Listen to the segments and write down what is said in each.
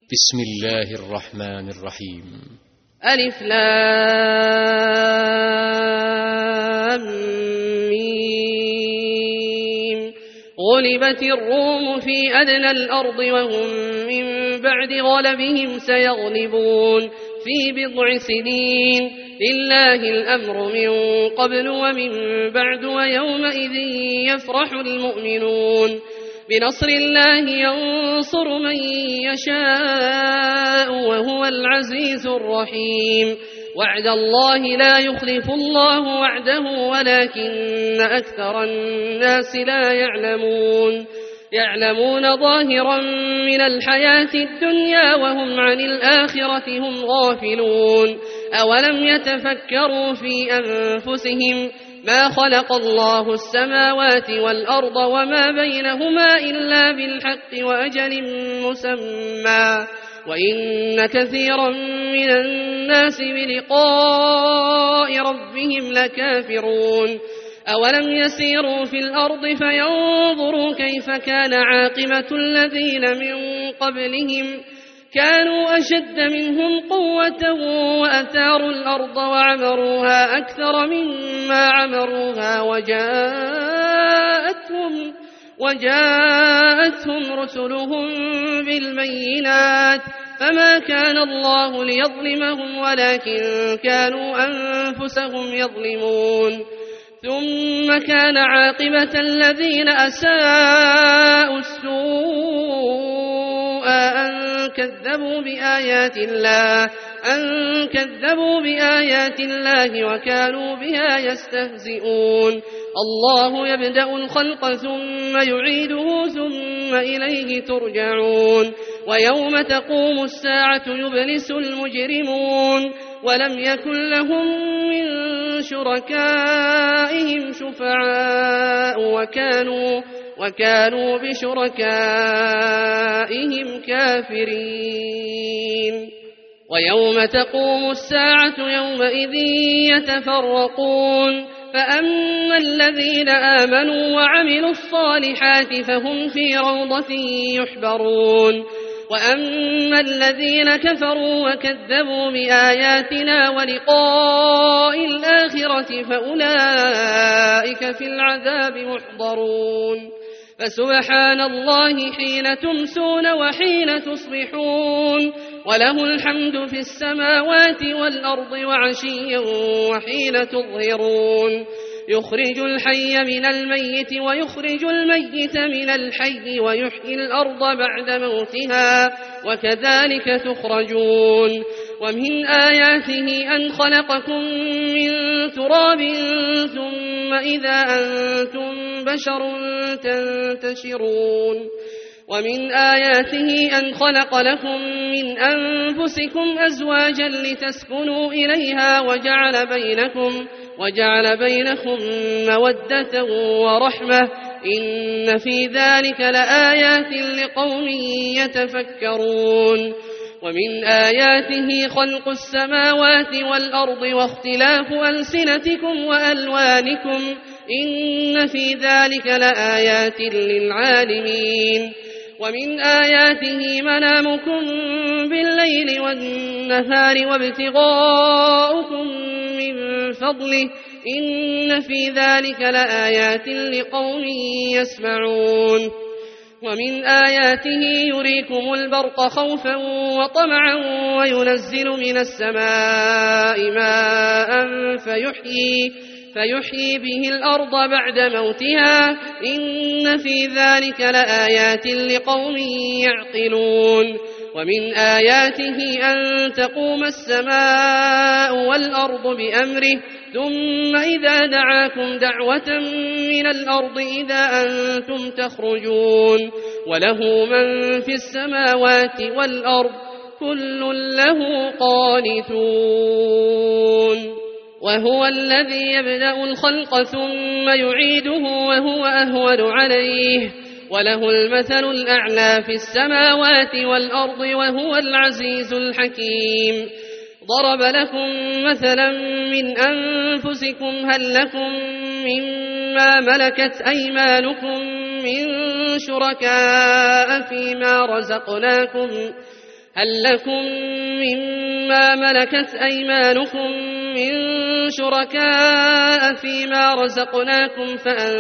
بسم الله الرحمن الرحيم. ألف لام ميم. غلبت الروم في أدنى الأرض وهم من بعد غلبهم سيغلبون في بضع سنين. لله الأمر من قبل ومن بعد ويومئذ يفرح المؤمنون. بنصر الله ينصر من يشاء وهو العزيز الرحيم. وعد الله لا يخلف الله وعده ولكن أكثر الناس لا يعلمون. يعلمون ظاهرا من الحياة الدنيا وهم عن الآخرة هم غافلون. أولم يتفكروا في أنفسهم ما خلق الله السماوات والأرض وما بينهما إلا بالحق وأجل مسمى وإن كثيرا من الناس بلقاء ربهم لكافرون. أولم يسيروا في الأرض فينظروا كيف كان عاقبة الذين من قبلهم كانوا أشد منهم قوة وأثاروا الأرض وعمروها أكثر مما عمروها وجاءتهم رسلهم بالبينات فما كان الله ليظلمهم ولكن كانوا أنفسهم يظلمون. ثم كان عاقبة الذين أساءوا السوء أن كذبوا بآيات الله وكانوا بها يستهزئون. الله يبدأ الخلق ثم يعيده ثم إليه ترجعون. ويوم تقوم الساعة يبلس المجرمون ولم يكن لهم من شركائهم شفعاء وكانوا بشركائهم كافرين. ويوم تقوم الساعة يومئذ يتفرقون فأما الذين آمنوا وعملوا الصالحات فهم في روضة يحبرون وأما الذين كفروا وكذبوا بآياتنا ولقاء الآخرة فأولئك في العذاب محضرون. فسبحان الله حين تمسون وحين تصبحون وله الحمد في السماوات والأرض وعشيا وحين تظهرون. يخرج الحي من الميت ويخرج الميت من الحي ويحيي الأرض بعد موتها وكذلك تخرجون. ومن آياته أن خلقكم من تراب ثم إذا أنتم بشر تنتشرون. ومن آياته أن خلق لكم من أنفسكم أزواجا لتسكنوا إليها وجعل بينكم مودة ورحمة إن في ذلك لآيات لقوم يتفكرون. ومن آياته خلق السماوات والأرض واختلاف ألسنتكم وألوانكم إن في ذلك لآيات للعالمين. ومن آياته منامكم بالليل والنهار وابتغاؤكم من فضله إن في ذلك لآيات لقوم يسمعون. ومن آياته يريكم البرق خوفا وطمعا وينزل من السماء ماء فيحيي به الأرض بعد موتها إن في ذلك لآيات لقوم يعقلون. ومن آياته أن تقوم السماء والأرض بأمره ثم إذا دعاكم دعوة من الأرض إذا أنتم تخرجون. وله من في السماوات والأرض كل له قانتون. وهو الذي يبدأ الخلق ثم يعيده وهو أهون عليه وله المثل الأعلى في السماوات والأرض وهو العزيز الحكيم. ضرب لكم مثلا من أنفسكم هل لكم مما ملكت أيمانكم من شركاء فيما رزقناكم هل لكم مما ملكت أيمانكم من شركاء فيما رزقناكم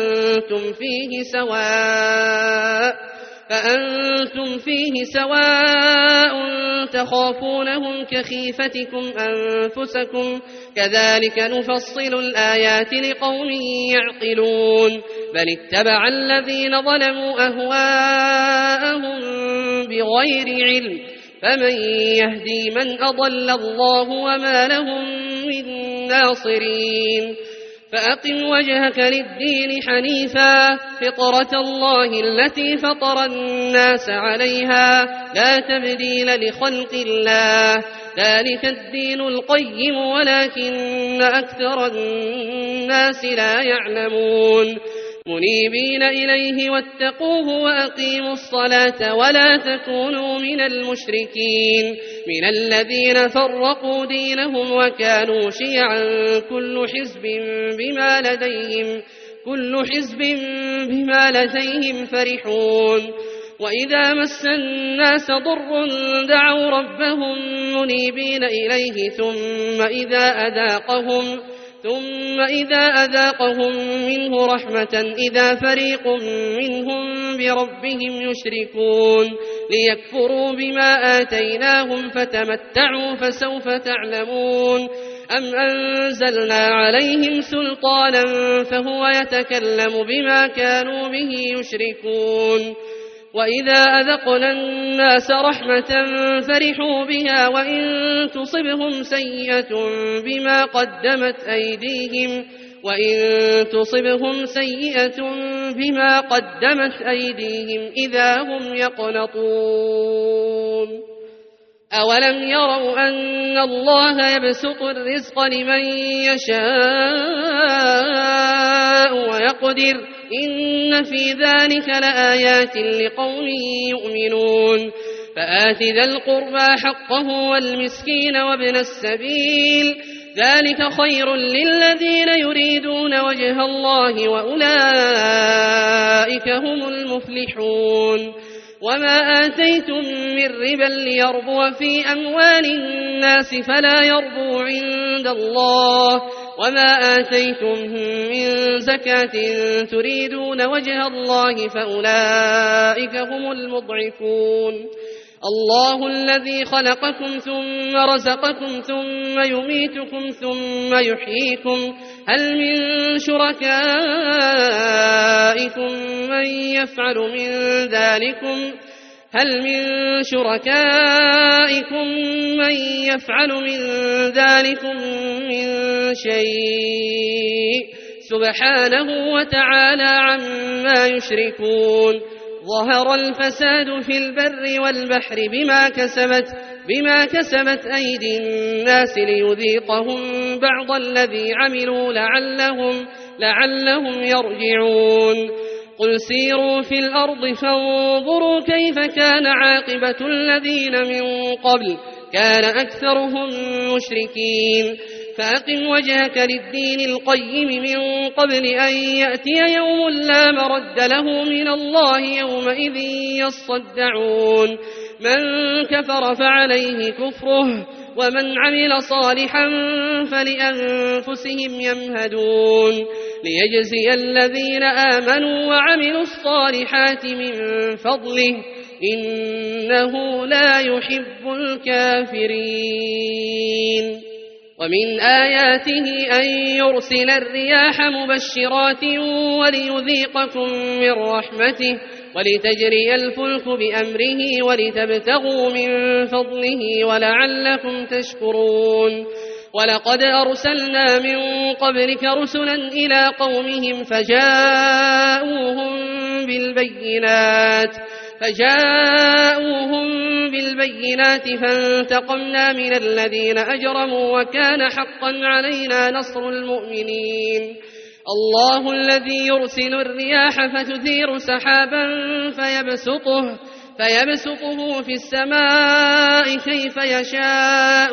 فأنتم فيه سواء تخافونهم كخيفتكم أنفسكم كذلك نفصل الآيات لقوم يعقلون بل اتبع الذين ظلموا أهواءهم بغير علم فمن يهدي من أضل الله وما لهم من ناصرين فأقم وجهك للدين حنيفا فطرة الله التي فطر الناس عليها لا تبديل لخلق الله ذلك الدين القيم ولكن أكثر الناس لا يعلمون منيبين إليه واتقوه وأقيموا الصلاة ولا تكونوا من المشركين من الذين فرقوا دينهم وكانوا شيعا كل حزب بما لديهم فرحون وإذا مس الناس ضر دعوا ربهم منيبين إليه ثم إذا أذاقهم منه رحمة إذا فريق منهم بربهم يشركون ليكفروا بما آتيناهم فتمتعوا فسوف تعلمون أم أنزلنا عليهم سلطانا فهو يتكلم بما كانوا به يشركون وإذا أذقنا الناس رحمة فرحوا بها وإن تصبهم سيئة بما قدمت أيديهم إذا هم يقنطون أولم يروا أن الله يبسط الرزق لمن يشاء ويقدر إن في ذلك لآيات لقوم يؤمنون فآت ذا القربى حقه والمسكين وابن السبيل ذلك خير للذين يريدون وجه الله وأولئك هم المفلحون وما آتيتم من ربا ليربو في أموال الناس فلا يربو عند الله وما آتيتم من زكاة تريدون وجه الله فأولئك هم المضعفون الله الذي خلقكم ثم رزقكم ثم يميتكم ثم يحييكم هل من شركائكم من يفعل من ذلكم من شيء سبحانه وتعالى عما يشركون ظهر الفساد في البر والبحر بما كسبت أيدي الناس ليذيقهم بعض الذي عملوا لعلهم يرجعون قل سيروا في الأرض فانظروا كيف كان عاقبة الذين من قبل كان أكثرهم مشركين فأقم وجهك للدين القيم من قبل أن يأتي يوم لا مرد له من الله يومئذ يصدعون من كفر فعليه كفره ومن عمل صالحا فلأنفسهم يمهدون ليجزي الذين آمنوا وعملوا الصالحات من فضله إنه لا يحب الكافرين ومن آياته أن يرسل الرياح مبشرات وليذيقكم من رحمته ولتجري الفلك بأمره ولتبتغوا من فضله ولعلكم تشكرون ولقد أرسلنا من قبلك رسلا إلى قومهم فجاءوهم بالبينات فانتقمنا من الذين أجرموا وكان حقا علينا نصر المؤمنين الله الذي يرسل الرياح فتثير سحابا فيبسطه في السماء كيف يشاء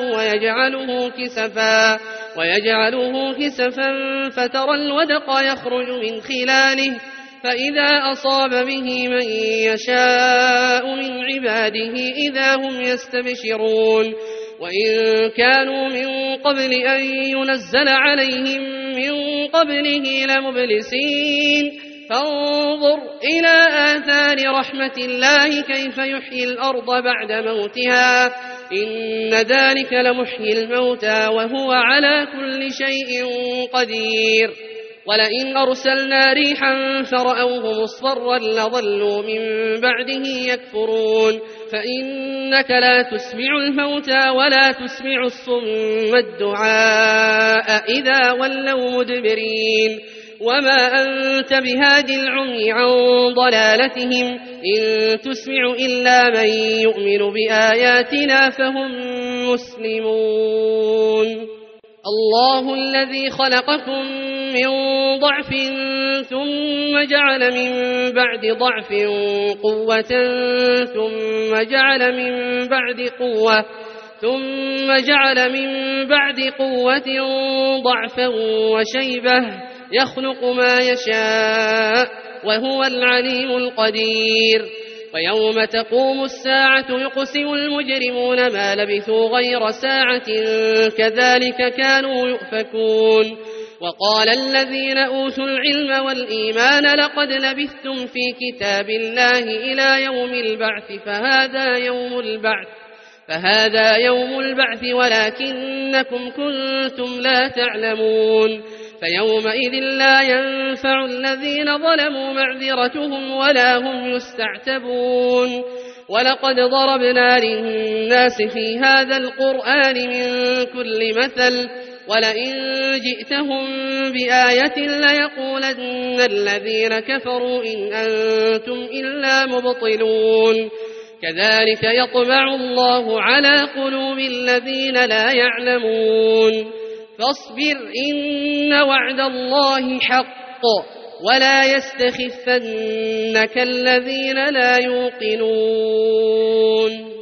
ويجعله كسفا فترى الودق يخرج من خلاله فإذا أصاب به من يشاء من عباده إذا هم يستبشرون وإن كانوا من قبل أن ينزل عليهم من قبله لمبلسين فانظر إلى آثار رحمة الله كيف يحيي الأرض بعد موتها إن ذلك لمحيي الموتى وهو على كل شيء قدير ولئن أرسلنا ريحا فرأوه مصفرا لظلوا من بعده يكفرون فإنك لا تسمع الموتى ولا تسمع الصم الدعاء إذا ولوا مدبرين وما أنت بهاد العمي عن ضلالتهم إن تسمع إلا من يؤمن بآياتنا فهم مسلمون الله الذي خلقكم من ضعف ثم جعل من بعد ضعف قوة ثم جعل من بعد قوة ضعفا وشيبة يخلق ما يشاء وهو العليم القدير ويوم تقوم الساعة يقسم المجرمون ما لبثوا غير ساعة كذلك كانوا يؤفكون وقال الذين أوتوا العلم والإيمان لقد لبثتم في كتاب الله إلى يوم البعث فهذا يوم البعث ولكنكم كنتم لا تعلمون فيومئذ لا ينفع الذين ظلموا معذرتهم ولا هم يستعتبون ولقد ضربنا للناس في هذا القرآن من كل مثل ولئن جئتهم بآية ليقولن الذين كفروا إن أنتم إلا مبطلون كذلك يطبع الله على قلوب الذين لا يعلمون فاصبر إن وعد الله حق ولا يستخفنك الذين لا يوقنون